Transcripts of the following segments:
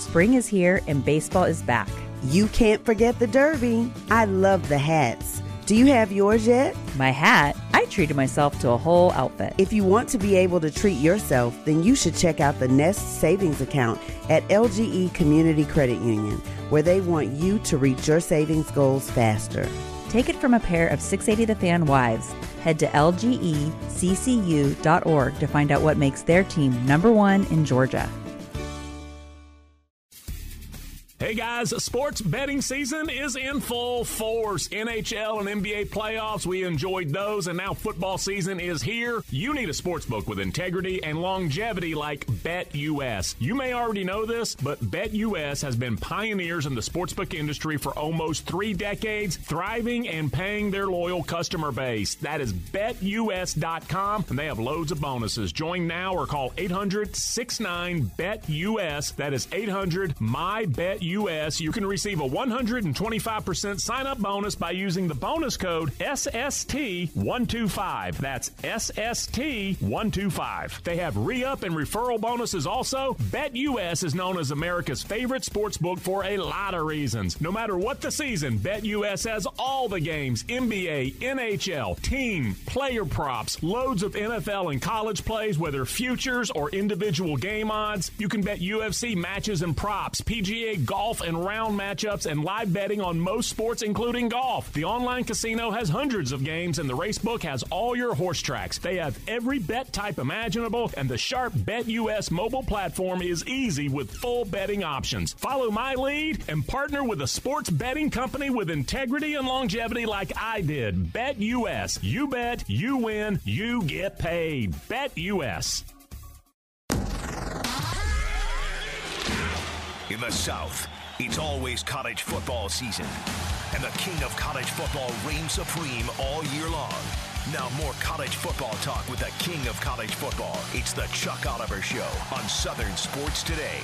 Spring is here and baseball is back. You can't forget the Derby. I love the hats. Do you have yours yet? My hat? I treated myself to a whole outfit. If you want to be able to treat yourself, then you should check out the Nest Savings Account at LGE Community Credit Union, where they want you to reach your savings goals faster. Take it from a pair of 680 The Fan wives. Head to lgeccu.org to find out what makes their team #1 in Georgia. Hey guys, sports betting season is in full force. NHL and NBA playoffs, we enjoyed those, and now football season is here. You need a sportsbook with integrity and longevity like BetUS. You may already know this, but BetUS has been pioneers in the sportsbook industry for almost 3 decades, thriving and paying their loyal customer base. That is BetUS.com, and they have loads of bonuses. Join now or call 800-69-BET-US. That is 800-MY-BET-US. You can receive a 125% sign-up bonus by using the bonus code SST125. That's SST125. They have re-up and referral bonuses also. BetUS is known as America's favorite sports book for a lot of reasons. No matter what the season, BetUS has all the games, NBA, NHL, team, player props, loads of NFL and college plays, whether futures or individual game odds. You can bet UFC matches and props, PGA golf and round matchups, and live betting on most sports, including golf. The online casino has hundreds of games, and the racebook has all your horse tracks. They have every bet type imaginable, and the sharp BetUS mobile platform is easy with full betting options. Follow my lead and partner with a sports betting company with integrity and longevity like I did. BetUS. You bet, you win, you get paid. BetUS. In the South, it's always college football season, and the king of college football reigns supreme all year long. Now more college football talk with the king of college football. It's the Chuck Oliver Show on Southern Sports Today.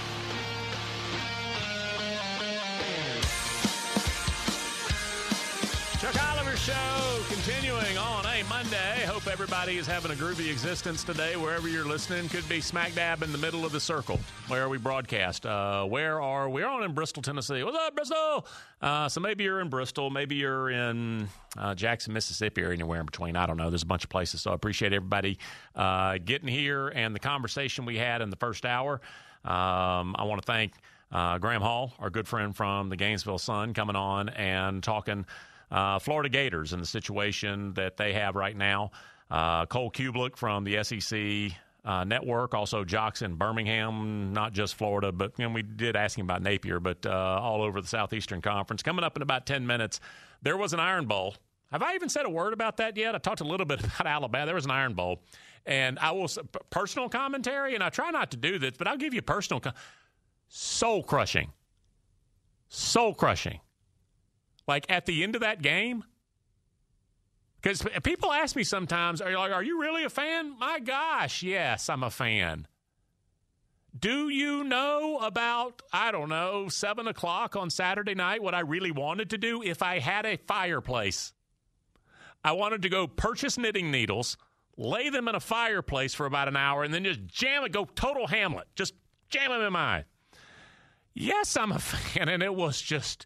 Chuck Oliver Show continuing on a Monday. Hope everybody is having a groovy existence today wherever you're listening. Could be smack dab in the middle of the circle where we broadcast. Where are we? We're on in Bristol, Tennessee. What's up, Bristol? So maybe you're in Bristol. Maybe you're in Jackson, Mississippi, or anywhere in between. I don't know. There's a bunch of places. So I appreciate everybody getting here and the conversation we had in the first hour. I want to thank Graham Hall, our good friend from the Gainesville Sun, coming on and talking Florida Gators and the situation that they have right now. Cole Kublik from the SEC Network, also Jocks in Birmingham, not just Florida, but we did ask him about Napier, but all over the Southeastern Conference. Coming up in about 10 minutes, there was an Iron Bowl. Have I even said a word about that yet? I talked a little bit about Alabama. There was an Iron Bowl. And I will personal commentary, and I try not to do this, but I'll give you personal soul-crushing. Soul-crushing. Like, at the end of that game, because people ask me sometimes, are you really a fan? My gosh, yes, I'm a fan. Do you know about, 7 o'clock on Saturday night what I really wanted to do if I had a fireplace? I wanted to go purchase knitting needles, lay them in a fireplace for about an hour, and then just jam it, go total Hamlet. Just jam them in my eye. Yes, I'm a fan, and it was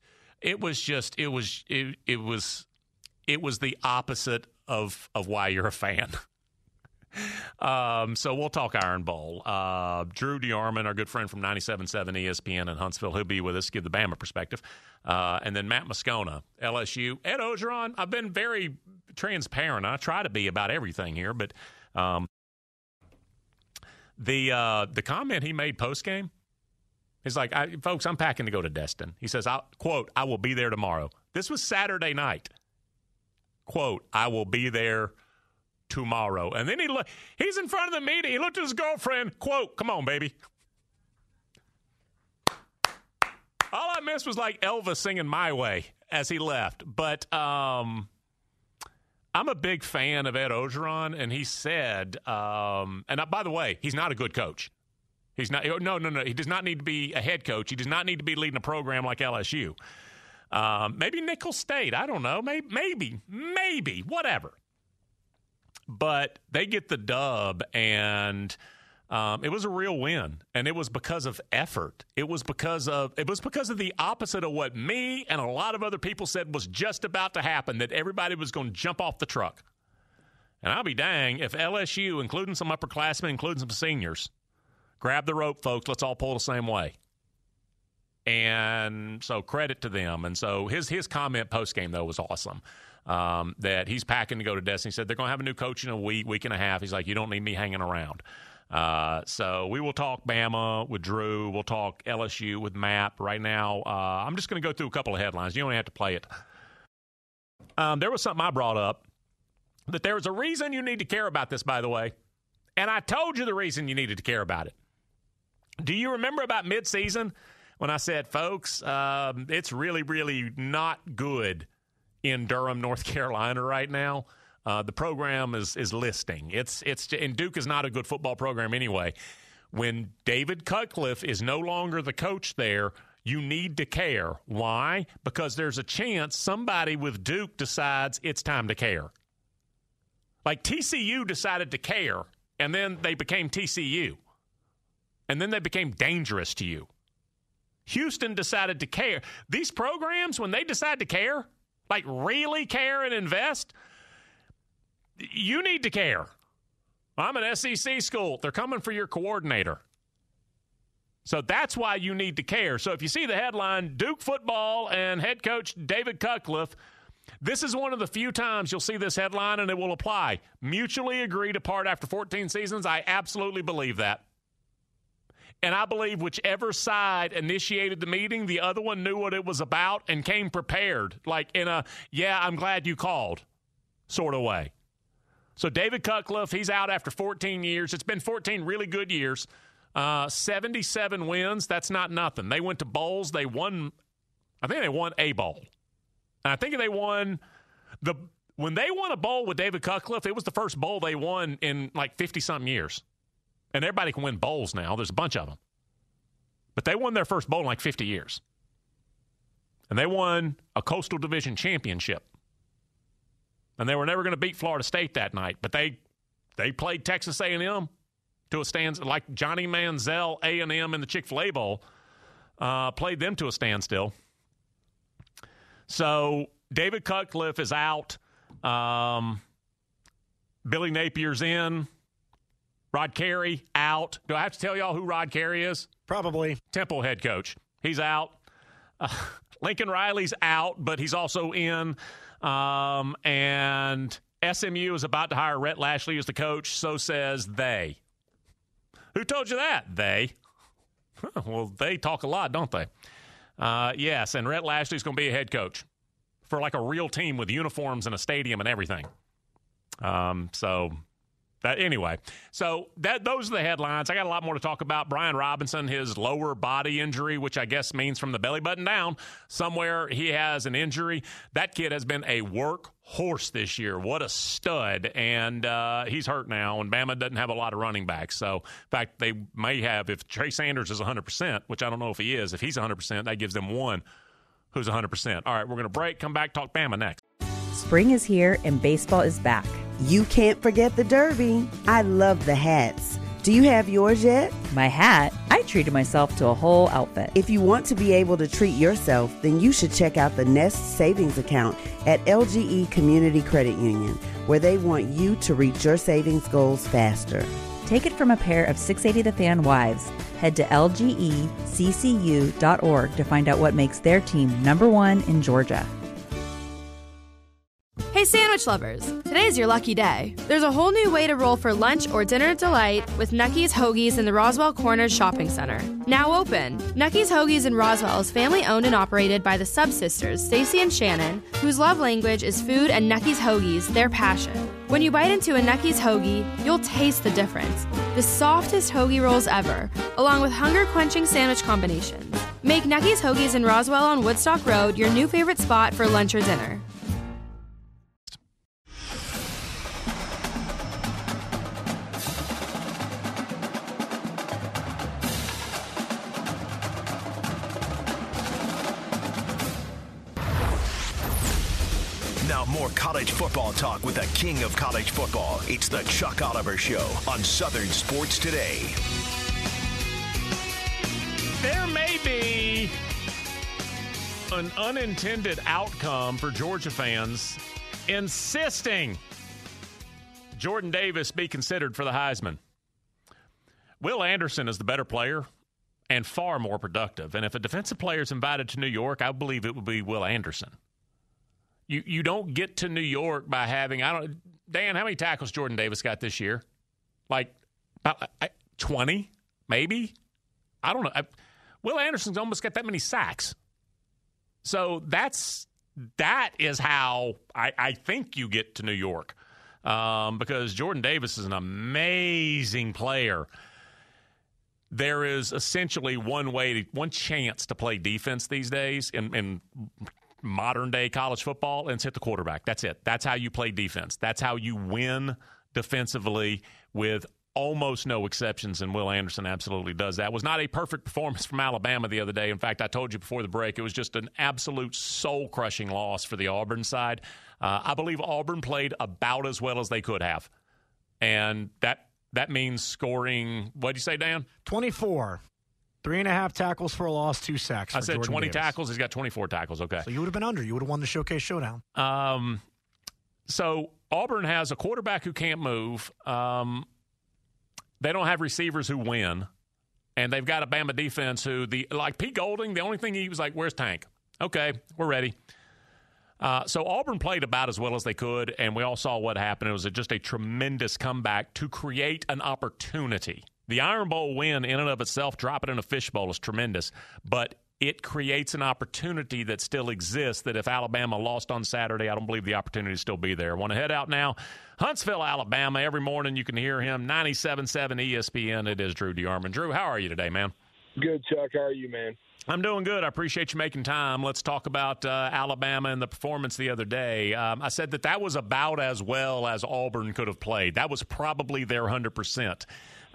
the opposite of why you're a fan. So we'll talk Iron Bowl. Drew DeArmond, our good friend from 97.7 ESPN in Huntsville, he'll be with us, give the Bama perspective. And then Matt Moscona, LSU. Ed Ogeron, I've been very transparent. I try to be about everything here, but the comment he made post-game, he's like, folks, I'm packing to go to Destin. He says, quote, I will be there tomorrow. This was Saturday night. Quote, I will be there tomorrow. And then he's in front of the media. He looked at his girlfriend. Quote, come on, baby. All I missed was like Elvis singing My Way as he left. But I'm a big fan of Ed Ogeron, and he said, by the way, he's not a good coach. He's not. No. He does not need to be a head coach. He does not need to be leading a program like LSU. Maybe Nicholls State. I don't know. Maybe. Whatever. But they get the dub, and It was a real win, and it was because of effort. It was because of the opposite of what me and a lot of other people said was just about to happen, that everybody was going to jump off the truck. And I'll be dang if LSU, including some upperclassmen, including some seniors, grab the rope, folks. Let's all pull the same way. And so credit to them. And so his comment post-game, though, was awesome. That he's packing to go to Destin. He said they're going to have a new coach in a week and a half. He's like, you don't need me hanging around. So we will talk Bama with Drew. We'll talk LSU with Matt. Right now, I'm just going to go through a couple of headlines. You don't have to play it. There was something I brought up, that there was a reason you need to care about this, by the way. And I told you the reason you needed to care about it. Do you remember about midseason when I said, folks, it's really, really not good in Durham, North Carolina right now? The program is listing. And Duke is not a good football program anyway. When David Cutcliffe is no longer the coach there, you need to care. Why? Because there's a chance somebody with Duke decides it's time to care. Like TCU decided to care, and then they became TCU. And then they became dangerous to you. Houston decided to care. These programs, when they decide to care, like really care and invest, you need to care. I'm an SEC school. They're coming for your coordinator. So that's why you need to care. So if you see the headline, Duke football and head coach David Cutcliffe, this is one of the few times you'll see this headline and it will apply. Mutually agree to part after 14 seasons. I absolutely believe that. And I believe whichever side initiated the meeting, the other one knew what it was about and came prepared, like in a, yeah, I'm glad you called sort of way. So David Cutcliffe, he's out after 14 years. It's been 14 really good years. 77 wins. That's not nothing. They went to bowls. They won, I think they won a bowl. And I think they won when they won a bowl with David Cutcliffe, it was the first bowl they won in like 50-something years. And everybody can win bowls now. There's a bunch of them. But they won their first bowl in like 50 years. And they won a Coastal Division championship. And they were never going to beat Florida State that night. But they played Texas A&M to a stand, like Johnny Manziel, A&M in the Chick-fil-A Bowl, played them to a standstill. So David Cutcliffe is out. Billy Napier's in. Rod Carey out. Do I have to tell y'all who Rod Carey is? Probably. Temple head coach. He's out. Lincoln Riley's out, but he's also in. And SMU is about to hire Rhett Lashley as the coach. So says they. Who told you that? They. Well, they talk a lot, don't they? Yes, and Rhett Lashley's going to be a head coach for like a real team with uniforms and a stadium and everything. Anyway, those are the headlines. I got a lot more to talk about. Brian Robinson, his lower body injury, which I guess means from the belly button down, somewhere he has an injury. That kid has been a workhorse this year. What a stud. And he's hurt now, and Bama doesn't have a lot of running backs. So, in fact, they may have, if Trey Sanders is 100%, which I don't know if he is, if he's 100%, that gives them one who's 100%. All right, we're going to break, come back, talk Bama next. Spring is here and baseball is back. You can't forget the Derby. I love the hats. Do you have yours yet? My hat? I treated myself to a whole outfit. If you want to be able to treat yourself, then you should check out the Nest Savings Account at LGE Community Credit Union, where they want you to reach your savings goals faster. Take it from a pair of 680 The Fan wives. Head to lgeccu.org to find out what makes their team #1 in Georgia. Hey sandwich lovers, today is your lucky day. There's a whole new way to roll for lunch or dinner delight with Nucky's Hoagies in the Roswell Corners Shopping Center. Now open. Nucky's Hoagies in Roswell is family owned and operated by the Sub Sisters, Stacy and Shannon, whose love language is food and Nucky's Hoagies, their passion. When you bite into a Nucky's Hoagie, you'll taste the difference. The softest hoagie rolls ever, along with hunger-quenching sandwich combinations. Make Nucky's Hoagies in Roswell on Woodstock Road your new favorite spot for lunch or dinner. Now Now more college football talk with the king of college football. It's the Chuck Oliver Show on Southern Sports Today. There may be an unintended outcome for Georgia fans insisting Jordan Davis be considered for the Heisman. Will Anderson is the better player and far more productive. And if a defensive player is invited to New York, I believe it would be Will Anderson. You don't get to New York by having, Dan, how many tackles Jordan Davis got this year? Like about 20, maybe? I don't know. Will Anderson's almost got that many sacks. So that is how I think you get to New York, because Jordan Davis is an amazing player. There is essentially one chance to play defense these days in modern-day college football, and it's hit the quarterback. That's it. That's how you play defense. That's how you win defensively with almost no exceptions, and Will Anderson absolutely does that. It was not a perfect performance from Alabama the other day. In fact, I told you before the break, it was just an absolute soul-crushing loss for the Auburn side. I believe Auburn played about as well as they could have, and that means scoring, what did you say, Dan? 24. 3.5 tackles for a loss, 2 sacks. I said Jordan 20 Davis. tackles. He's got 24 tackles. Okay. So you would have been under. You would have won the Showcase Showdown. So Auburn has a quarterback who can't move. They don't have receivers who win. And they've got a Bama defense who, like Pete Golding, the only thing he was like, where's Tank? Okay, we're ready. So Auburn played about as well as they could, and we all saw what happened. It was just a tremendous comeback to create an opportunity. The Iron Bowl win in and of itself, drop it in a fishbowl, is tremendous. But it creates an opportunity that still exists that if Alabama lost on Saturday, I don't believe the opportunity will still be there. I want to head out now. Huntsville, Alabama. Every morning you can hear him. 97.7 ESPN. It is Drew DeArmond. Drew, how are you today, man? Good, Chuck. How are you, man? I'm doing good. I appreciate you making time. Let's talk about Alabama and the performance the other day. I said that was about as well as Auburn could have played. That was probably their 100%.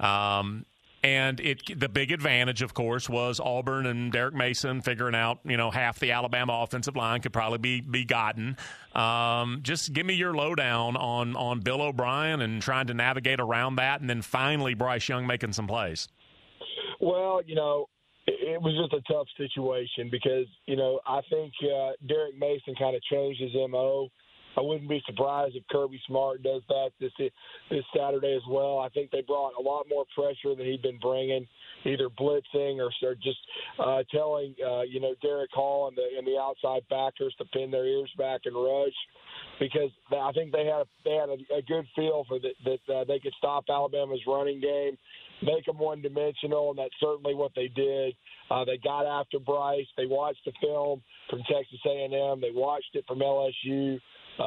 And the big advantage, of course, was Auburn and Derek Mason figuring out, half the Alabama offensive line could probably be gotten. Just give me your lowdown on Bill O'Brien and trying to navigate around that, and then finally Bryce Young making some plays. Well, it was just a tough situation because, I think Derek Mason kind of changed his MO. I wouldn't be surprised if Kirby Smart does that this Saturday as well. I think they brought a lot more pressure than he'd been bringing, either blitzing or just telling Derek Hall and the outside backers to pin their ears back and rush, because I think they had a good feel for that they could stop Alabama's running game, make them one-dimensional, and that's certainly what they did. They got after Bryce. They watched the film from Texas A&M. They watched it from LSU.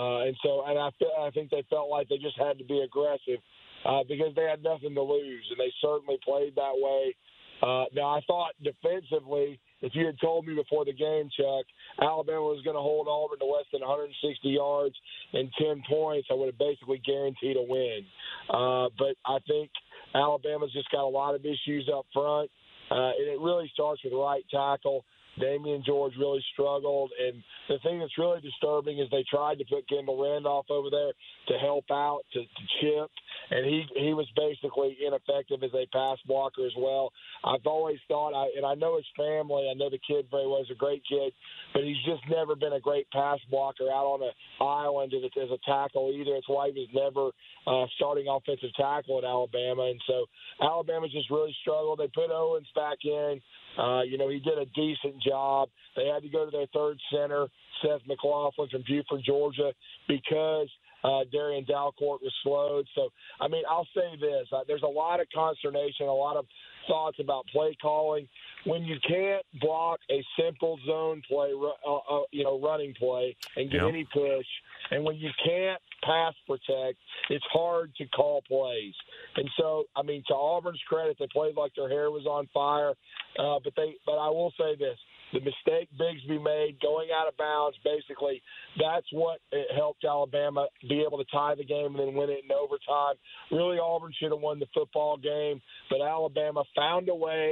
I think they felt like they just had to be aggressive because they had nothing to lose, and they certainly played that way. Now, I thought defensively, if you had told me before the game, Chuck, Alabama was going to hold Auburn to less than 160 yards and 10 points, I would have basically guaranteed a win. But I think Alabama's just got a lot of issues up front, and it really starts with right tackle. Damian George really struggled, and the thing that's really disturbing is they tried to put Kendall Randolph over there to help out, to chip, and he was basically ineffective as a pass blocker as well. I've always thought, and I know his family, I know the kid very well, he's a great kid, but he's just never been a great pass blocker out on an island as a tackle either. It's why he was never starting offensive tackle at Alabama, and so Alabama just really struggled. They put Owens back in. He did a decent job. They had to go to their third center, Seth McLaughlin from Buford, Georgia, because Darian Dalcourt was slowed. So, I'll say this. There's a lot of consternation, a lot of thoughts about play calling. When you can't block a simple zone play, running play and get any push, and when you can't pass protect, it's hard to call plays. And so, to Auburn's credit, they played like their hair was on fire. But I will say this. The mistake Bigsby made going out of bounds, basically, that's what helped Alabama be able to tie the game and then win it in overtime. Really, Auburn should have won the football game, but Alabama found a way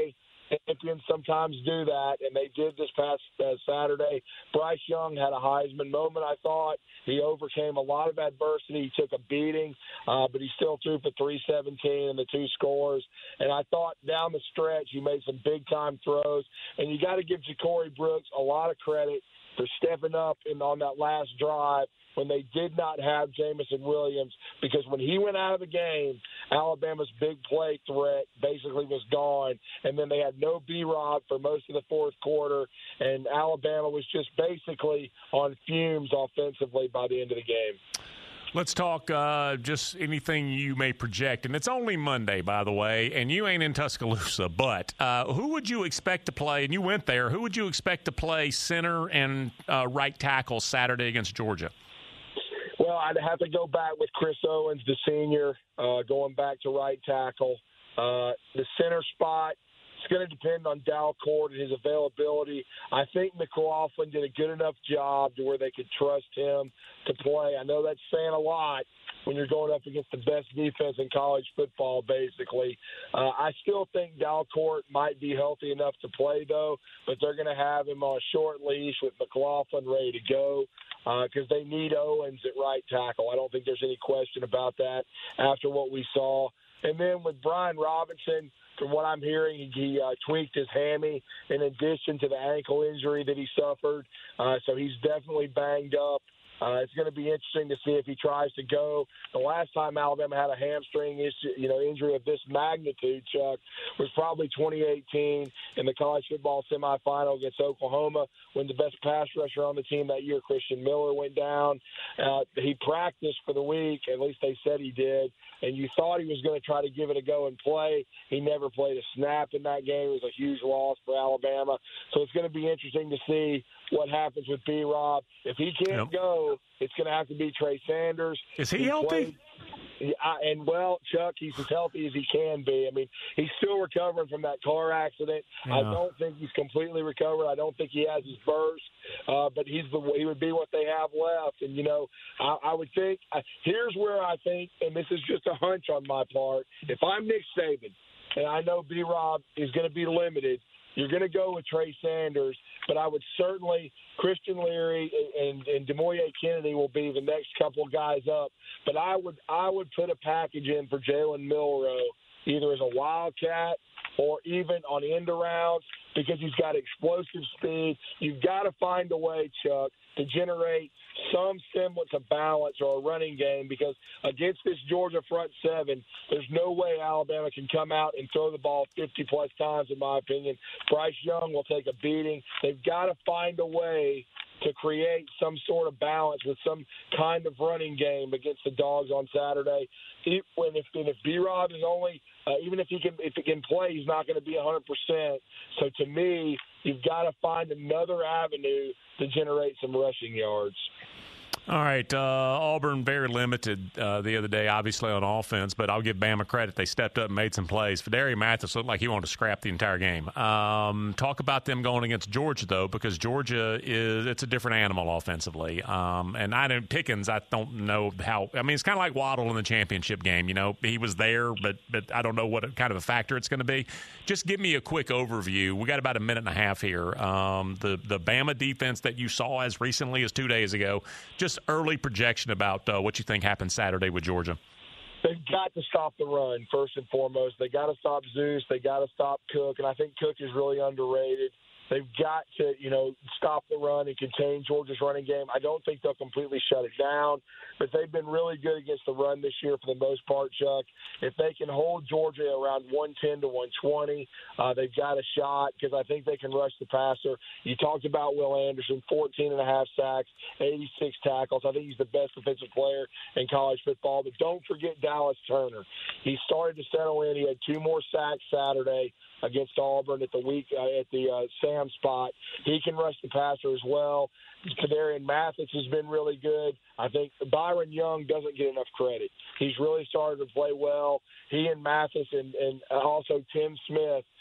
champions sometimes do that, and they did this past Saturday. Bryce Young had a Heisman moment, I thought. He overcame a lot of adversity. He took a beating, but he still threw for 317 and the 2 scores. And I thought down the stretch he made some big-time throws. And you got to give Ja'Cory Brooks a lot of credit for stepping up on that last drive when they did not have Jamison Williams, because when he went out of the game, Alabama's big play threat basically was gone, and then they had no B-Rob for most of the fourth quarter, and Alabama was just basically on fumes offensively by the end of the game. Let's talk just anything you may project. And it's only Monday, by the way, and you ain't in Tuscaloosa. But who would you expect to play, and you went there, who would you expect to play center and right tackle Saturday against Georgia? Well, I'd have to go back with Chris Owens, the senior, going back to right tackle. The center spot, it's going to depend on Dalcourt and his availability. I think McLaughlin did a good enough job to where they could trust him to play. I know that's saying a lot when you're going up against the best defense in college football, basically. I still think Dalcourt might be healthy enough to play, though, but they're going to have him on a short leash with McLaughlin ready to go because they need Owens at right tackle. I don't think there's any question about that after what we saw. And then with Brian Robinson, from what I'm hearing, he tweaked his hammy in addition to the ankle injury that he suffered. So he's definitely banged up. It's going to be interesting to see if he tries to go. The last time Alabama had a hamstring injury of this magnitude, Chuck, was probably 2018 in the college football semifinal against Oklahoma when the best pass rusher on the team that year, Christian Miller, went down. He practiced for the week, at least they said he did, and you thought he was going to try to give it a go and play. He never played a snap in that game. It was a huge loss for Alabama. So it's going to be interesting to see what happens with B-Rob. If he can't go, it's going to have to be Trey Sanders. Is he healthy? Chuck, he's as healthy as he can be. I mean, he's still recovering from that car accident. Yeah. I don't think he's completely recovered. I don't think he has his burst, but he would be what they have left. And, I would think here's where I think, and this is just a hunch on my part, if I'm Nick Saban, and I know B-Rob is going to be limited, you're going to go with Trey Sanders, but I would certainly – Christian Leary and Demoye Kennedy will be the next couple guys up. But I would put a package in for Jalen Milroe, either as a wildcat or even on end arounds, because he's got explosive speed. You've got to find a way, Chuck, to generate some semblance of balance or a running game, because against this Georgia front seven, there's no way Alabama can come out and throw the ball 50-plus times, in my opinion. Bryce Young will take a beating. They've got to find a way to create some sort of balance with some kind of running game against the Dogs on Saturday. If B-Rob is only even if he can play, he's not going to be 100%. So to me, you've got to find another avenue to generate some rushing yards. All right, Auburn very limited the other day, obviously on offense, but I'll give Bama credit. They stepped up and made some plays. Fidarian Mathis looked like he wanted to scrap the entire game. Talk about them going against Georgia, though, because Georgia it's a different animal offensively. And Pickens, I don't know how. I mean, it's kind of like Waddle in the championship game. He was there, but I don't know what kind of a factor it's going to be. Just give me a quick overview. We got about a minute and a half here. The Bama defense that you saw as recently as 2 days ago, just early projection about what you think happens Saturday with Georgia. They've got to stop the run, first and foremost. They got to stop Zeus. They got to stop Cook, and I think Cook is really underrated. They've got to, stop the run and contain Georgia's running game. I don't think they'll completely shut it down, but they've been really good against the run this year for the most part, Chuck. If they can hold Georgia around 110 to 120, they've got a shot, because I think they can rush the passer. You talked about Will Anderson, 14.5 sacks, 86 tackles. I think he's the best defensive player in college football. But don't forget Dallas Turner. He started to settle in. He had 2 more sacks Saturday against Auburn at the Sam spot. He can rush the passer as well. Fidarian Mathis has been really good. I think Byron Young doesn't get enough credit. He's really started to play well. He and Mathis and also Tim Smith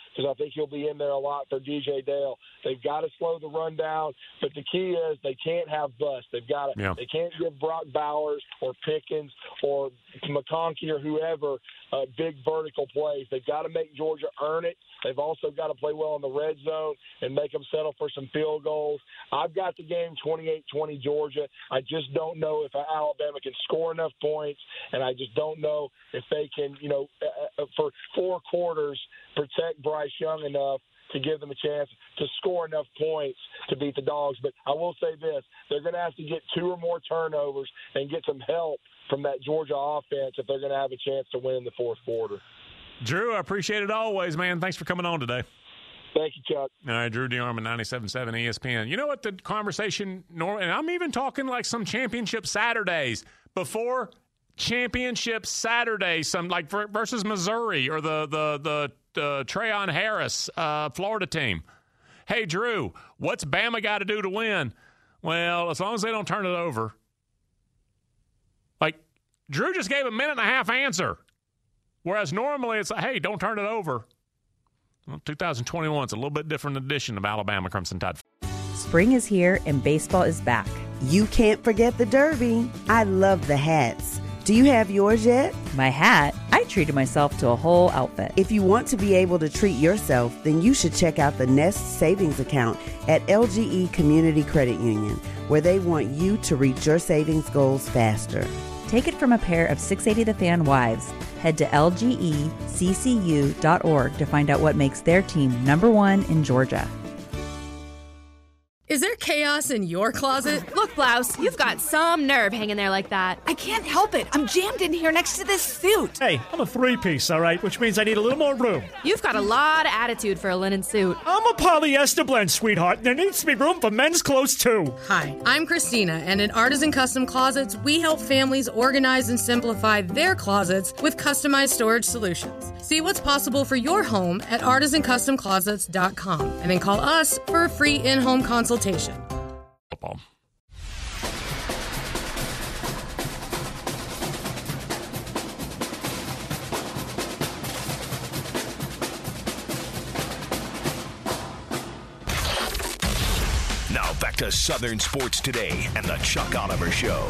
because I think he'll be in there a lot for DJ Dale. They've got to slow the run down, but the key is they can't have busts. They've got to. Yeah. They can't give Brock Bowers or Pickens or McConkey or whoever big vertical plays. They've got to make Georgia earn it. They've also got to play well in the red zone and make them settle for some field goals. I've got the game 28-20 Georgia. I just don't know if Alabama can score enough points, and I just don't know if they can, for 4 quarters, protect Bryce Young enough to give them a chance to score enough points to beat the Dogs. But I will say this, they're going to have to get 2 or more turnovers and get some help from that Georgia offense if they're going to have a chance to win in the fourth quarter. Drew, I appreciate it always, man. Thanks for coming on today. Thank you, Chuck. All right, Drew DeArmond, 97.7 ESPN. You know what the conversation, and I'm even talking like some championship Saturdays before championship Saturday, some like versus Missouri or the Trayon Harris Florida team. Hey, Drew, what's Bama got to do to win? Well, as long as they don't turn it over. Like, Drew just gave a minute-and-a-half answer, whereas normally it's like, hey, don't turn it over. Well, 2021 is a little bit different edition of Alabama Crimson Tide. Spring is here and baseball is back. You can't forget the Derby. I love the hats. Do you have yours yet? My hat? I treated myself to a whole outfit. If you want to be able to treat yourself, then you should check out the Nest Savings Account at LGE Community Credit Union, where they want you to reach your savings goals faster. Take it from a pair of 680 The Fan wives. Head to lgeccu.org to find out what makes their team #1 in Georgia. Is there chaos in your closet? Look, Blouse, you've got some nerve hanging there like that. I can't help it. I'm jammed in here next to this suit. Hey, I'm a 3-piece, all right, which means I need a little more room. You've got a lot of attitude for a linen suit. I'm a polyester blend, sweetheart, and there needs to be room for men's clothes, too. Hi, I'm Christina, and at Artisan Custom Closets, we help families organize and simplify their closets with customized storage solutions. See what's possible for your home at artisancustomclosets.com, and then call us for a free in-home consultation. Football. Now back to Southern Sports Today and the Chuck Oliver Show.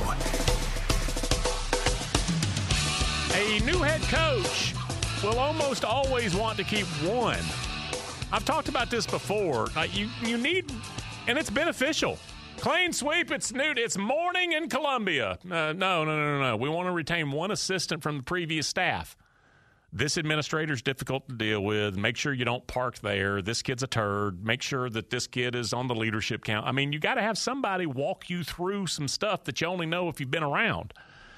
A new head coach will almost always want to keep one. I've talked about this before. You need, and it's beneficial. Clean sweep, it's new. It's morning in Columbia. No. We want to retain one assistant from the previous staff. This administrator's difficult to deal with. Make sure you don't park there. This kid's a turd. Make sure that this kid is on the leadership count. I mean, you got to have somebody walk you through some stuff that you only know if you've been around.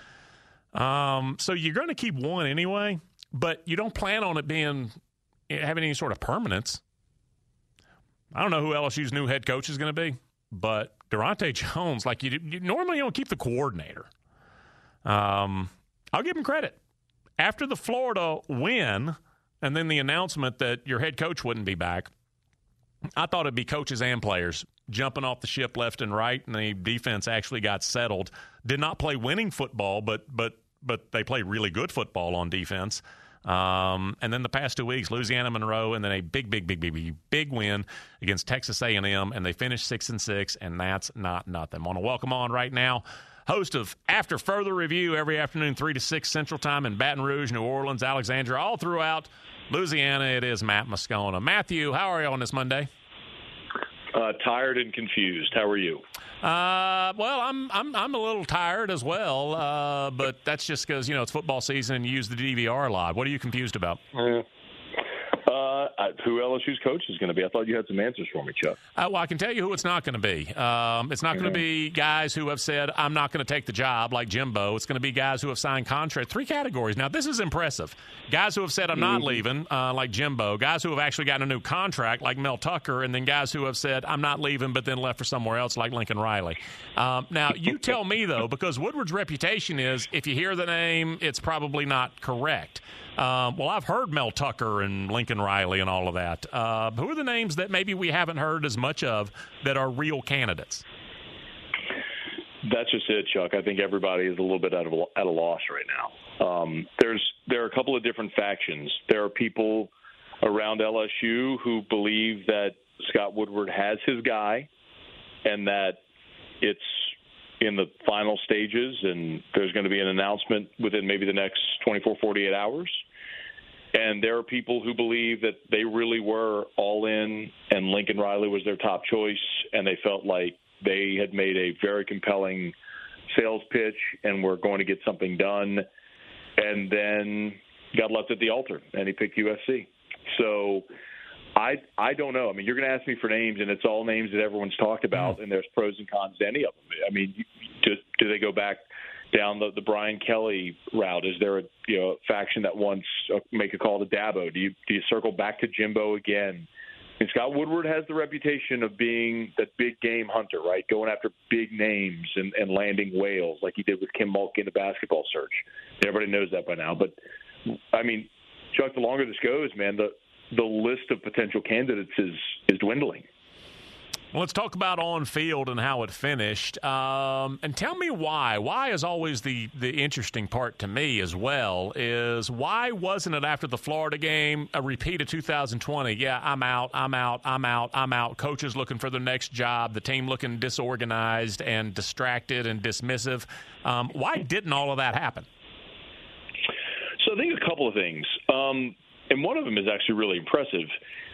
So you're going to keep one anyway, but you don't plan on it having any sort of permanence. I don't know who LSU's new head coach is going to be, but Durante Jones, like you normally don't keep the coordinator. I'll give him credit. After the Florida win and then the announcement that your head coach wouldn't be back, I thought it'd be coaches and players jumping off the ship left and right, and the defense actually got settled. Did not play winning football, but they played really good football on defense. And then the past 2 weeks, Louisiana Monroe, and then a big win against Texas A&M, and they finished 6-6, and that's not nothing. I want to welcome on right now host of After Further Review every afternoon, 3 to 6 Central Time in Baton Rouge, New Orleans, Alexandria, all throughout Louisiana. It is Matt Moscona. Matthew, how are you on this Monday? Tired and confused. How are you? Well, I'm a little tired as well, but that's just because it's football season and you use the DVR a lot. What are you confused about? Who LSU's coach is going to be. I thought you had some answers for me, Chuck. Well, I can tell you who it's not going to be. It's not going to be guys who have said, I'm not going to take the job, like Jimbo. It's going to be guys who have signed contracts. 3 categories. Now, this is impressive. Guys who have said, I'm not leaving, like Jimbo. Guys who have actually gotten a new contract, like Mel Tucker. And then guys who have said, I'm not leaving, but then left for somewhere else, like Lincoln Riley. Now, you tell me, though, because Woodward's reputation is, if you hear the name, it's probably not correct. Well, I've heard Mel Tucker and Lincoln Riley and all of that. Who are the names that maybe we haven't heard as much of that are real candidates? That's just it, Chuck. I think everybody is a little bit at a loss right now. There are a couple of different factions. There are people around LSU who believe that Scott Woodward has his guy and that it's in the final stages and there's going to be an announcement within maybe the next 24, 48 hours. And there are people who believe that they really were all in and Lincoln Riley was their top choice, and they felt like they had made a very compelling sales pitch and were going to get something done, and then got left at the altar, and he picked USC. So I don't know. I mean, you're going to ask me for names, and it's all names that everyone's talked about, and there's pros and cons to any of them. I mean, do they go back down the Brian Kelly route? Is there a faction that wants make a call to Dabo? Do you circle back to Jimbo again? And Scott Woodward has the reputation of being that big game hunter, right? Going after big names and landing whales like he did with Kim Mulkey in the basketball search. Everybody knows that by now. But, I mean, Chuck, the longer this goes, man, the list of potential candidates is dwindling. Well, let's talk about on field and how it finished. And tell me why. Why is always the interesting part to me as well, is why wasn't it after the Florida game a repeat of 2020? Yeah, I'm out. Coaches looking for their next job, the team looking disorganized and distracted and dismissive. Why didn't all of that happen? So I think a couple of things. And one of them is actually really impressive.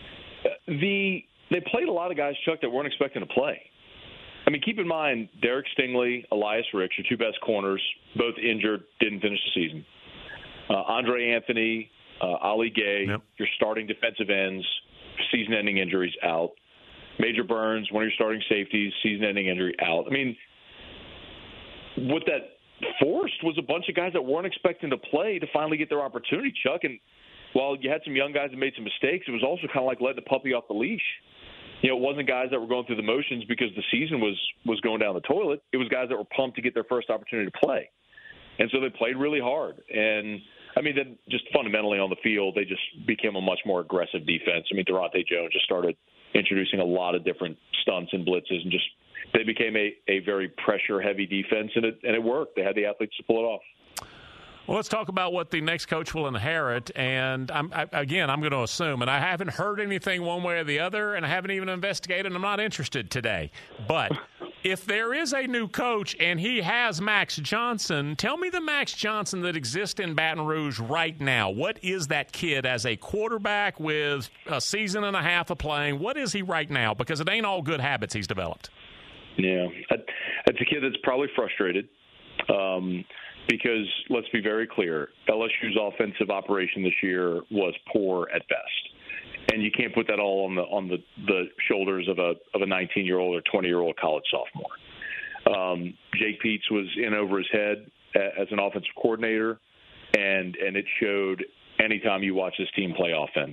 They played a lot of guys, Chuck, that weren't expecting to play. I mean, keep in mind, Derek Stingley, Elias Ricks, your two best corners, both injured, didn't finish the season. Andre Anthony, Ali Gay, your starting defensive ends, season-ending injuries out. Major Burns, one of your starting safeties, season-ending injury out. I mean, what that forced was a bunch of guys that weren't expecting to play to finally get their opportunity, Chuck. And while you had some young guys that made some mistakes, it was also kind of like letting the puppy off the leash. It wasn't guys that were going through the motions because the season was going down the toilet. It was guys that were pumped to get their first opportunity to play. And so they played really hard. And, I mean, then just fundamentally on the field, they just became a much more aggressive defense. I mean, Durante Jones just started introducing a lot of different stunts and blitzes, and just they became a very pressure-heavy defense, and it worked. They had the athletes to pull it off. Well, let's talk about what the next coach will inherit. And, I'm going to assume, and I haven't heard anything one way or the other, and I haven't even investigated, and I'm not interested today. But if there is a new coach and he has Max Johnson, tell me the Max Johnson that exists in Baton Rouge right now. What is that kid as a quarterback with a season and a half of playing? What is he right now? Because it ain't all good habits he's developed. Yeah, that's a kid that's probably frustrated. Because let's be very clear, LSU's offensive operation this year was poor at best, and you can't put that all on the shoulders of a 19-year-old or 20-year-old college sophomore. Jake Peetz was in over his head as an offensive coordinator, and it showed anytime you watch this team play offense.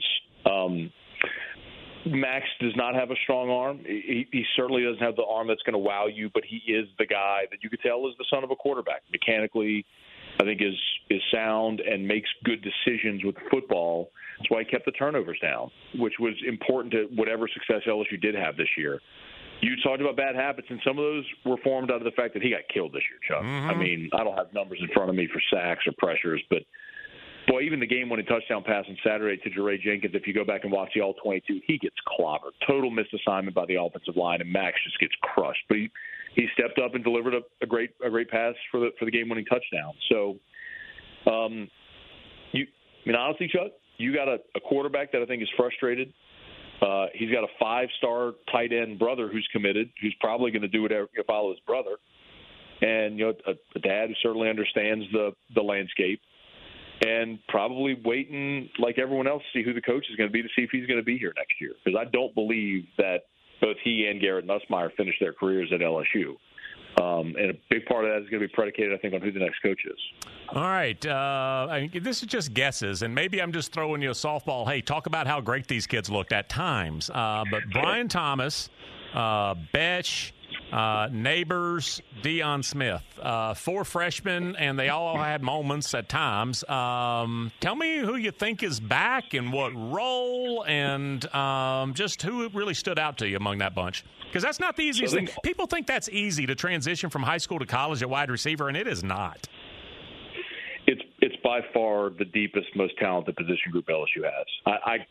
Max does not have a strong arm. He certainly doesn't have the arm that's going to wow you, but he is the guy that you could tell is the son of a quarterback. Mechanically, I think is sound and makes good decisions with football. That's why he kept the turnovers down, which was important to whatever success LSU did have this year. You talked about bad habits, and some of those were formed out of the fact that he got killed this year, Chuck. Mm-hmm. I mean, I don't have numbers in front of me for sacks or pressures, but boy, even the game-winning touchdown pass on Saturday to Jeray Jenkins, if you go back and watch the All-22, he gets clobbered. Total missed assignment by the offensive line, and Max just gets crushed. But he stepped up and delivered a great pass for the game-winning touchdown. So, honestly, Chuck, you got a quarterback that I think is frustrated. He's got a 5-star tight end brother who's committed, who's probably going to do whatever follow his brother, and a dad who certainly understands the landscape. And probably waiting, like everyone else, to see who the coach is going to be to see if he's going to be here next year. Because I don't believe that both he and Garrett Nussmeier finished their careers at LSU. And a big part of that is going to be predicated, I think, on who the next coach is. All right. This is just guesses, and maybe I'm just throwing you a softball. Hey, talk about how great these kids looked at times. But Brian Thomas, Betch, Neighbors, Deion Smith, 4 freshmen, and they all had moments at times. Tell me who you think is back and what role, and just who really stood out to you among that bunch. Because that's not the easiest thing. People think that's easy to transition from high school to college at wide receiver, and it is not. It's by far the deepest, most talented position group LSU has.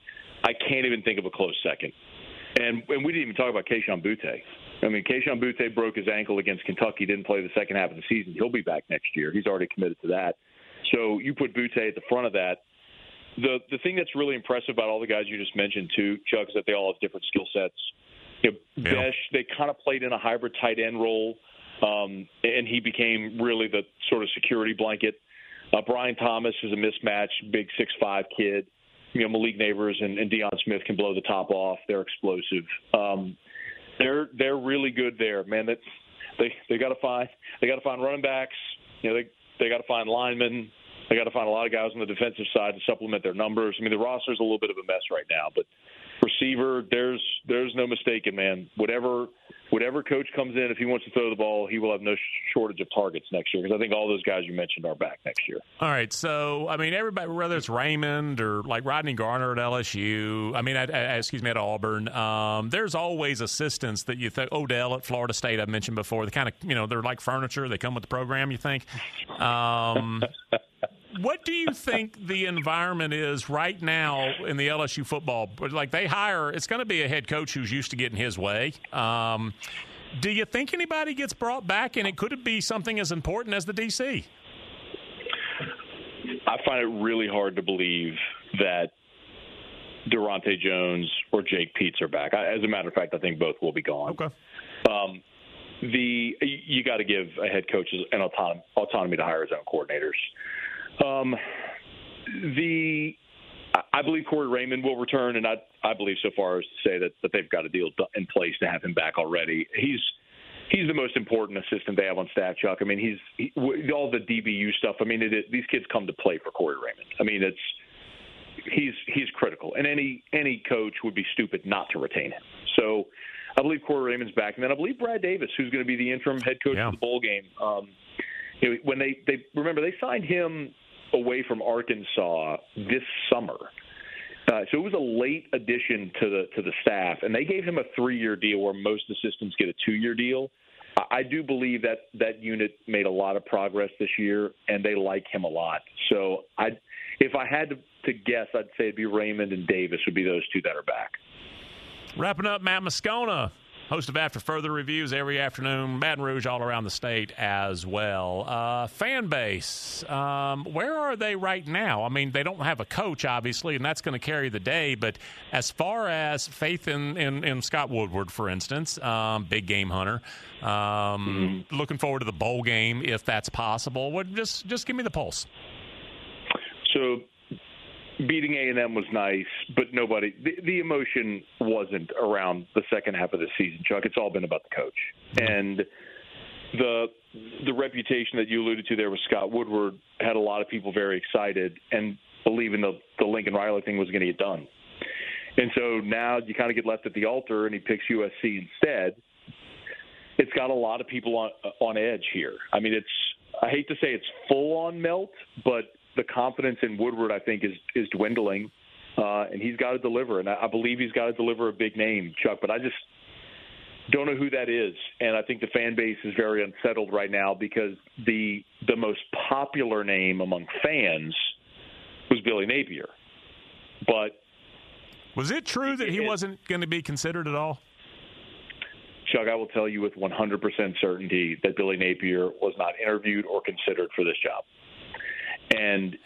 I can't even think of a close second. And we didn't even talk about Kayshon Boutte. I mean, Kayshon Boutte broke his ankle against Kentucky, didn't play the second half of the season. He'll be back next year. He's already committed to that. So you put Boutte at the front of that. The thing that's really impressive about all the guys you just mentioned, too, Chuck, is that they all have different skill sets. Besh, they kind of played in a hybrid tight end role, and he became really the sort of security blanket. Brian Thomas is a mismatch, big 6'5" kid. Malik Neighbors and Deion Smith can blow the top off. They're explosive. They're really good there, man. That they got to find running backs. They got to find linemen. They got to find a lot of guys on the defensive side to supplement their numbers. I mean, the roster's a little bit of a mess right now, but receiver, there's no mistaking, man. Whatever coach comes in, if he wants to throw the ball, he will have no shortage of targets next year, because I think all those guys you mentioned are back next year. All right, so, I mean, everybody, whether it's Raymond or like Rodney Garner at LSU, I mean, at Auburn, there's always assistants that you think, Odell at Florida State, I mentioned before, they kind of, they're like furniture. They come with the program, you think. What do you think the environment is right now in the LSU football? Like, they hire, it's going to be a head coach who's used to getting his way. Do you think anybody gets brought back, and it could be something as important as the DC? I find it really hard to believe that Durante Jones or Jake Peetz are back. As a matter of fact, I think both will be gone. Okay. You got to give a head coach an autonomy to hire his own coordinators. I believe Corey Raymond will return, and I believe so far as to say that they've got a deal in place to have him back already. He's the most important assistant they have on staff, Chuck. I mean, all the DBU stuff. I mean, these kids come to play for Corey Raymond. I mean, he's critical, and any coach would be stupid not to retain him. So I believe Corey Raymond's back, and then I believe Brad Davis, who's going to be the interim head coach of the bowl game. When they remember, they signed him away from Arkansas this summer. So it was a late addition to the staff, and they gave him a 3-year deal where most assistants get a 2-year deal. I do believe that unit made a lot of progress this year, and they like him a lot. So if I had to guess, I'd say it'd be Raymond and Davis would be those two that are back. Wrapping up, Matt Moscona, host of After Further Reviews every afternoon, Baton Rouge, all around the state as well. Fan base, where are they right now? I mean, they don't have a coach, obviously, and that's going to carry the day. But as far as faith in Scott Woodward, for instance, big game hunter, looking forward to the bowl game if that's possible. Just give me the pulse. So beating A&M was nice, but the emotion wasn't around the second half of the season, Chuck. It's all been about the coach. And the reputation that you alluded to there with Scott Woodward had a lot of people very excited and believing the Lincoln Riley thing was going to get done. And so now you kind of get left at the altar and he picks USC instead. It's got a lot of people on edge here. I mean, I hate to say it's full-on melt, but the confidence in Woodward, I think, is dwindling, and he's got to deliver. And I believe he's got to deliver a big name, Chuck, but I just don't know who that is. And I think the fan base is very unsettled right now because the most popular name among fans was Billy Napier. But was it true that he wasn't going to be considered at all? Chuck, I will tell you with 100% certainty that Billy Napier was not interviewed or considered for this job. And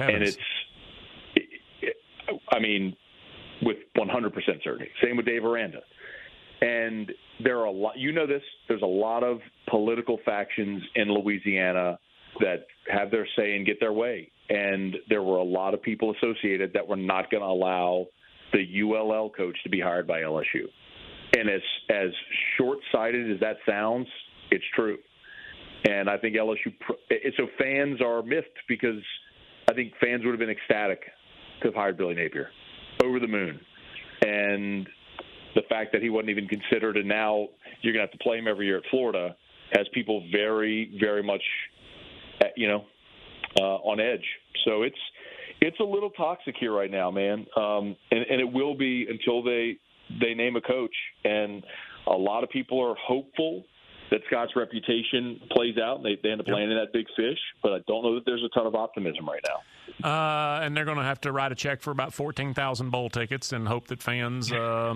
I mean, with 100% certainty. Same with Dave Aranda. And there are a lot, there's a lot of political factions in Louisiana that have their say and get their way. And there were a lot of people associated that were not going to allow the ULL coach to be hired by LSU. And as short-sighted as that sounds, it's true. And I think LSU – so fans are miffed because I think fans would have been ecstatic to have hired Billy Napier. Over the moon. And the fact that he wasn't even considered and now you're going to have to play him every year at Florida has people very, very much, on edge. So it's a little toxic here right now, man. And it will be until they name a coach. And a lot of people are hopeful that Scott's reputation plays out and they end up landing that big fish. But I don't know that there's a ton of optimism right now. And they're going to have to write a check for about 14,000 bowl tickets and hope that fans,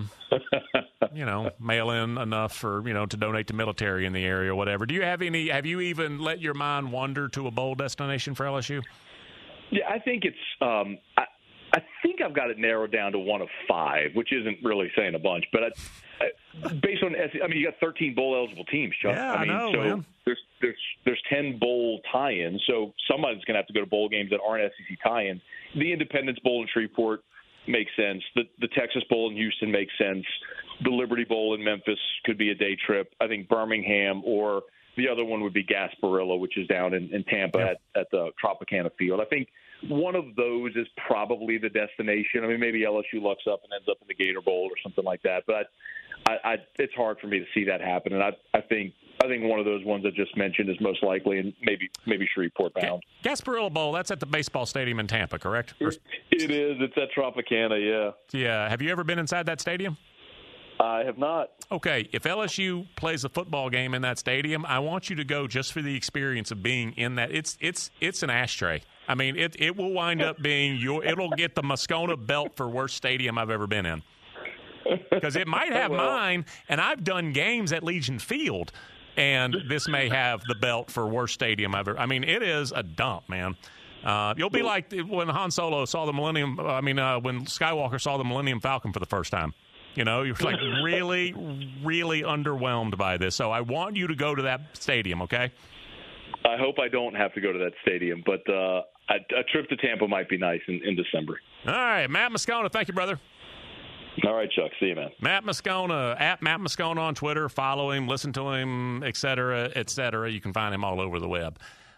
mail in enough for, to donate to military in the area or whatever. Have you even let your mind wander to a bowl destination for LSU? Yeah, I think it's I think I've got it narrowed down to one of 5, which isn't really saying a bunch. But based on, you got 13 bowl eligible teams, Chuck. Yeah, I know, so man. There's 10 bowl tie-ins. So somebody's going to have to go to bowl games that aren't SEC tie-ins. The Independence Bowl in Shreveport makes sense. The Texas Bowl in Houston makes sense. The Liberty Bowl in Memphis could be a day trip. I think Birmingham, or the other one would be Gasparilla, which is down in Tampa at the Tropicana Field. I think one of those is probably the destination. Maybe LSU lucks up and ends up in the Gator Bowl or something like that. But it's hard for me to see that happen. And I think one of those ones I just mentioned is most likely, and maybe Shreveport bound. Gasparilla Bowl, that's at the baseball stadium in Tampa, correct? It is. It's at Tropicana, yeah. Yeah. Have you ever been inside that stadium? I have not. Okay, if LSU plays a football game in that stadium, I want you to go just for the experience of being in that. It's an ashtray. It will wind up being it'll get the Moscona belt for worst stadium I've ever been in. Because it might have mine, and I've done games at Legion Field, and this may have the belt for worst stadium ever. It is a dump, man. You'll be like when Han Solo saw the Millennium. When Skywalker saw the Millennium Falcon for the first time. You're like really, really underwhelmed by this. So I want you to go to that stadium, okay? I hope I don't have to go to that stadium, but a trip to Tampa might be nice in December. All right, Matt Moscona, thank you, brother. All right, Chuck. See you, man. Matt Moscona, at Matt Moscona on Twitter. Follow him, listen to him, et cetera, et cetera. You can find him all over the web.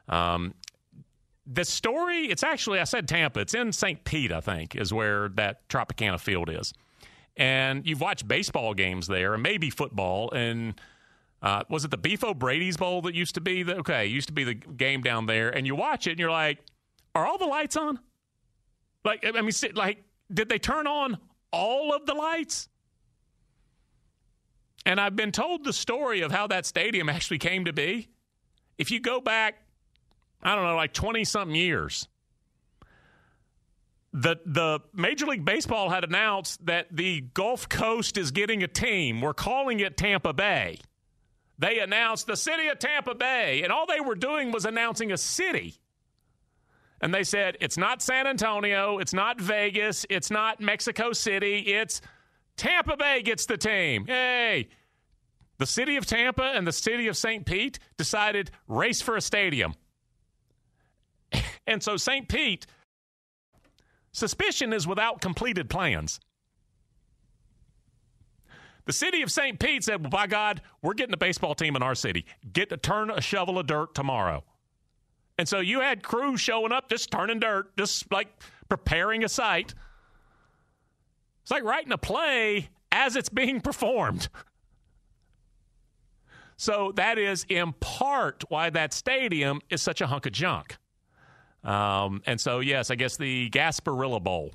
The story, it's actually, I said Tampa. It's in St. Pete, I think, is where that Tropicana Field is. And you've watched baseball games there, and maybe football. And was it the Beef O'Brady's Bowl that used to be used to be the game down there? And you watch it, and you're like, are all the lights on? Did they turn on all of the lights? And I've been told the story of how that stadium actually came to be. If you go back, 20-something years, the Major League Baseball had announced that the Gulf Coast is getting a team. We're calling it Tampa Bay. They announced the city of Tampa Bay, and all they were doing was announcing a city. And they said, it's not San Antonio, it's not Vegas, it's not Mexico City, it's Tampa Bay gets the team. Hey, the city of Tampa and the city of St. Pete decided race for a stadium. And so St. Pete, suspicion is without completed plans. The city of St. Pete said, well, by God, we're getting a baseball team in our city. Turn a shovel of dirt tomorrow. And so you had crews showing up, just turning dirt, just like preparing a site. It's like writing a play as it's being performed. So that is in part why that stadium is such a hunk of junk. And so, yes, I guess the Gasparilla Bowl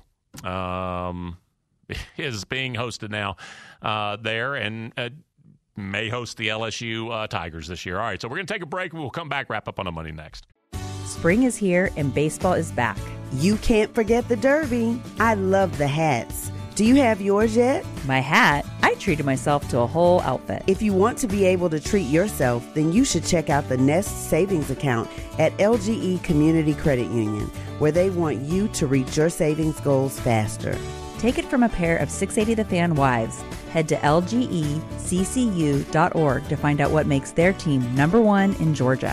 is being hosted now there and may host the LSU Tigers this year. All right, so we're going to take a break, and we'll come back, wrap up on the Money next. Spring is here, and baseball is back. You can't forget the Derby. I love the hats. Do you have yours yet? My hat? I treated myself to a whole outfit. If you want to be able to treat yourself, then you should check out the Nest Savings Account at LGE Community Credit Union, where they want you to reach your savings goals faster. Take it from a pair of 680 The Fan wives. Head to lgeccu.org to find out what makes their team #1 in Georgia.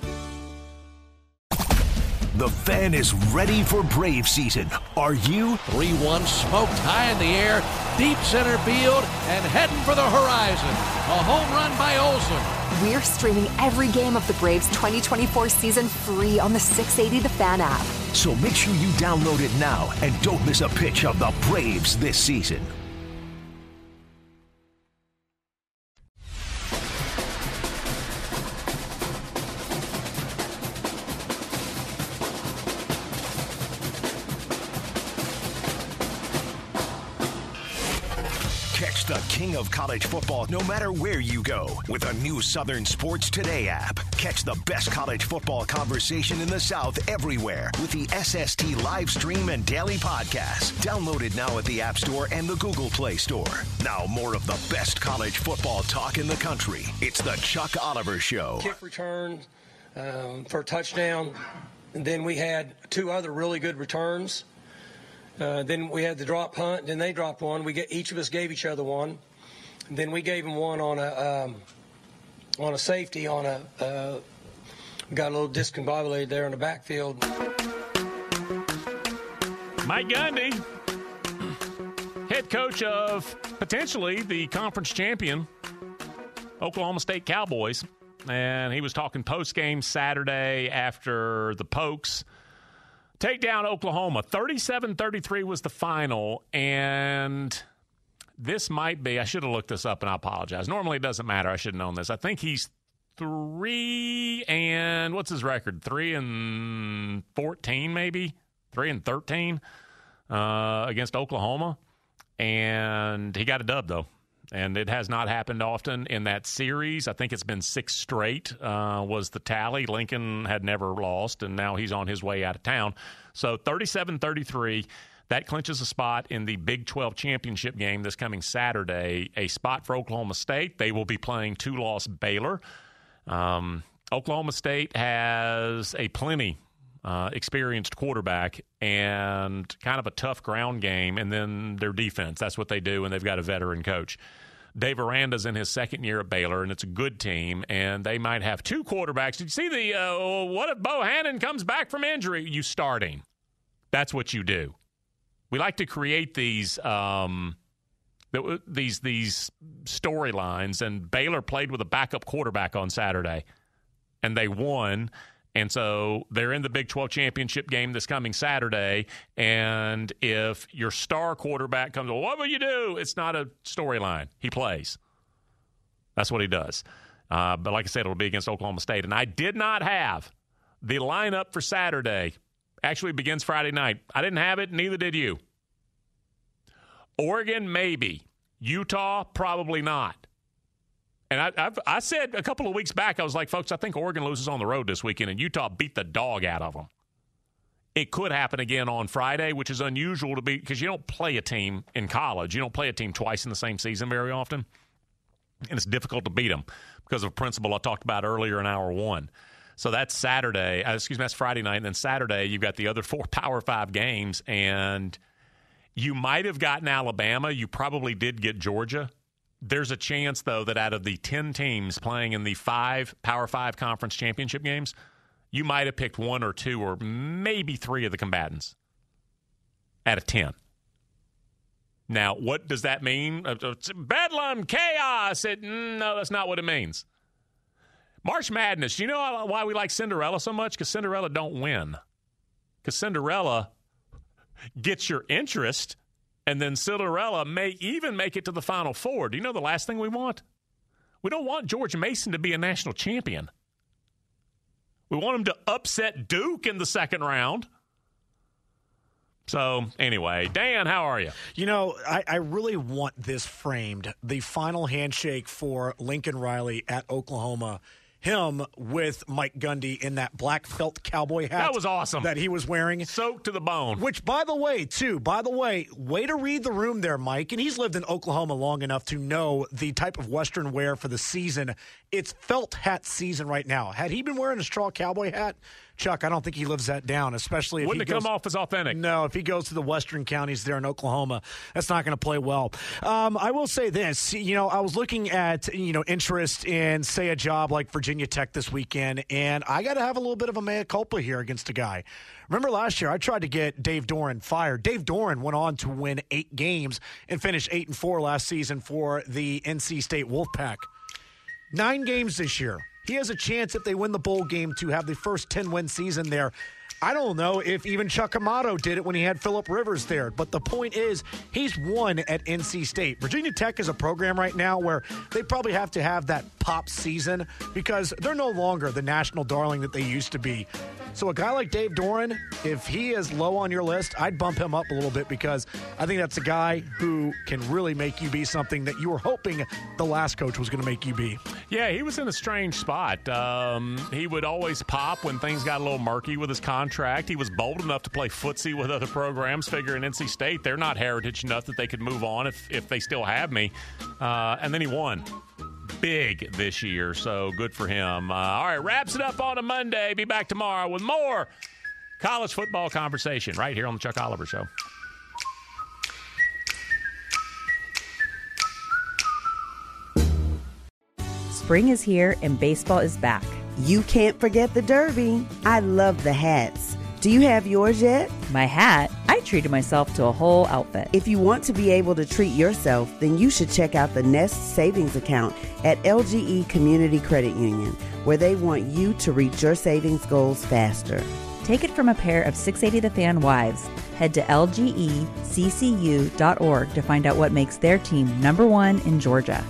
The Fan is ready for Brave season. Are you? 3-1 smoked high in the air, deep center field, and heading for the horizon. A home run by Olsen. We're streaming every game of the Braves 2024 season free on the 680 The Fan app. So make sure you download it now and don't miss a pitch of the Braves this season. Watch the King of College Football no matter where you go with a new Southern Sports Today app. Catch the best college football conversation in the South everywhere with the SST live stream and daily podcast. Downloaded now at the App Store and the Google Play Store. Now more of the best college football talk in the country. It's the Chuck Oliver Show. Kick return for a touchdown. And then we had 2 other really good returns. Then we had the drop punt. Then they dropped one. Each of us gave each other one. And then we gave them one on a safety got a little discombobulated there in the backfield. Mike Gundy, head coach of potentially the conference champion Oklahoma State Cowboys, and he was talking post-game Saturday after the Pokes take down Oklahoma. 37-33 was the final, and this might be – I should have looked this up, and I apologize. Normally it doesn't matter. I should have known this. I think he's 3 and – what's his record? 3-14 maybe? 3-13 against Oklahoma. And he got a dub, though. And it has not happened often in that series. I think it's been 6 straight was the tally. Lincoln had never lost, and now he's on his way out of town. So 37-33, that clinches a spot in the Big 12 championship game this coming Saturday, a spot for Oklahoma State. They will be playing 2-loss Baylor. Oklahoma State has a plenty experienced quarterback and kind of a tough ground game, and then their defense. That's what they do, and they've got a veteran coach. Dave Aranda's in his second year at Baylor, and it's a good team, and they might have 2 quarterbacks. Did you see what if Bohannon comes back from injury? You start him. That's what you do. We like to create these storylines, and Baylor played with a backup quarterback on Saturday, and they won. And so they're in the Big 12 championship game this coming Saturday. And if your star quarterback comes, well, what will you do? It's not a storyline. He plays. That's what he does. But like I said, it'll be against Oklahoma State. And I did not have the lineup for Saturday. Actually, it begins Friday night. I didn't have it. Neither did you. Oregon, maybe. Utah, probably not. And I said a couple of weeks back, I was like, folks, I think Oregon loses on the road this weekend, and Utah beat the dog out of them. It could happen again on Friday, which is unusual to be because you don't play a team in college. You don't play a team twice in the same season very often, and it's difficult to beat them because of a principle I talked about earlier in hour 1. So that's Saturday. That's Friday night, and then Saturday you've got the other 4 Power 5 games, and you might have gotten Alabama. You probably did get Georgia. There's a chance, though, that out of the 10 teams playing in the 5 Power 5 conference championship games, you might have picked 1 or 2 or maybe 3 of the combatants out of 10. Now, what does that mean? Bedlam, chaos. No, that's not what it means. March Madness, you know why we like Cinderella so much? Because Cinderella don't win. Because Cinderella gets your interest, and then Cinderella may even make it to the Final Four. Do you know the last thing we want? We don't want George Mason to be a national champion. We want him to upset Duke in the second round. So, anyway, Dan, how are you? You know, I really want this framed. The final handshake for Lincoln Riley at Oklahoma. Him with Mike Gundy in that black felt cowboy hat. That was awesome. That he was wearing. Soaked to the bone. Which, by the way, way to read the room there, Mike. And he's lived in Oklahoma long enough to know the type of Western wear for the season. It's felt hat season right now. Had he been wearing a straw cowboy hat, Chuck, I don't think he lives that down, especially if Wouldn't he it come off as authentic? No, if he goes to the western counties there in Oklahoma, that's not going to play well. I will say this, I was looking at, interest in, say, a job like Virginia Tech this weekend, and I got to have a little bit of a mea culpa here against a guy. Remember last year, I tried to get Dave Doran fired. Dave Doran went on to win 8 games and finish 8-4 last season for the NC State Wolfpack. 9 games this year. He has a chance, if they win the bowl game, to have the first 10-win season there. I don't know if even Chuck Amato did it when he had Phillip Rivers there. But the point is, he's won at NC State. Virginia Tech is a program right now where they probably have to have that pop season because they're no longer the national darling that they used to be. So a guy like Dave Doran, if he is low on your list, I'd bump him up a little bit because I think that's a guy who can really make you be something that you were hoping the last coach was going to make you be. Yeah, he was in a strange spot. He would always pop when things got a little murky with his contract. He was bold enough to play footsie with other programs, figuring NC State, they're not heritage enough that they could move on if they still have me. And then he won big this year, so good for him. All right, wraps it up on a Monday. Be back tomorrow with more college football conversation right here on the Chuck Oliver Show. Spring is here and baseball is back. You can't forget the Derby. I love the hats. Do you have yours yet? My hat? I treated myself to a whole outfit. If you want to be able to treat yourself, then you should check out the Nest Savings Account at LGE Community Credit Union, where they want you to reach your savings goals faster. Take it from a pair of 680 The Fan wives. Head to lgeccu.org to find out what makes their team #1 in Georgia.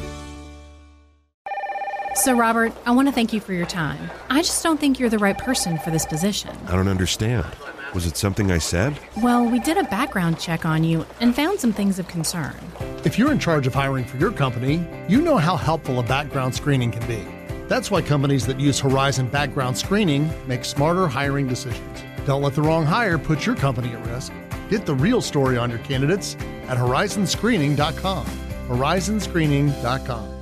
So, Robert, I want to thank you for your time. I just don't think you're the right person for this position. I don't understand. Was it something I said? Well, we did a background check on you and found some things of concern. If you're in charge of hiring for your company, you know how helpful a background screening can be. That's why companies that use Horizon Background Screening make smarter hiring decisions. Don't let the wrong hire put your company at risk. Get the real story on your candidates at horizonscreening.com. horizonscreening.com.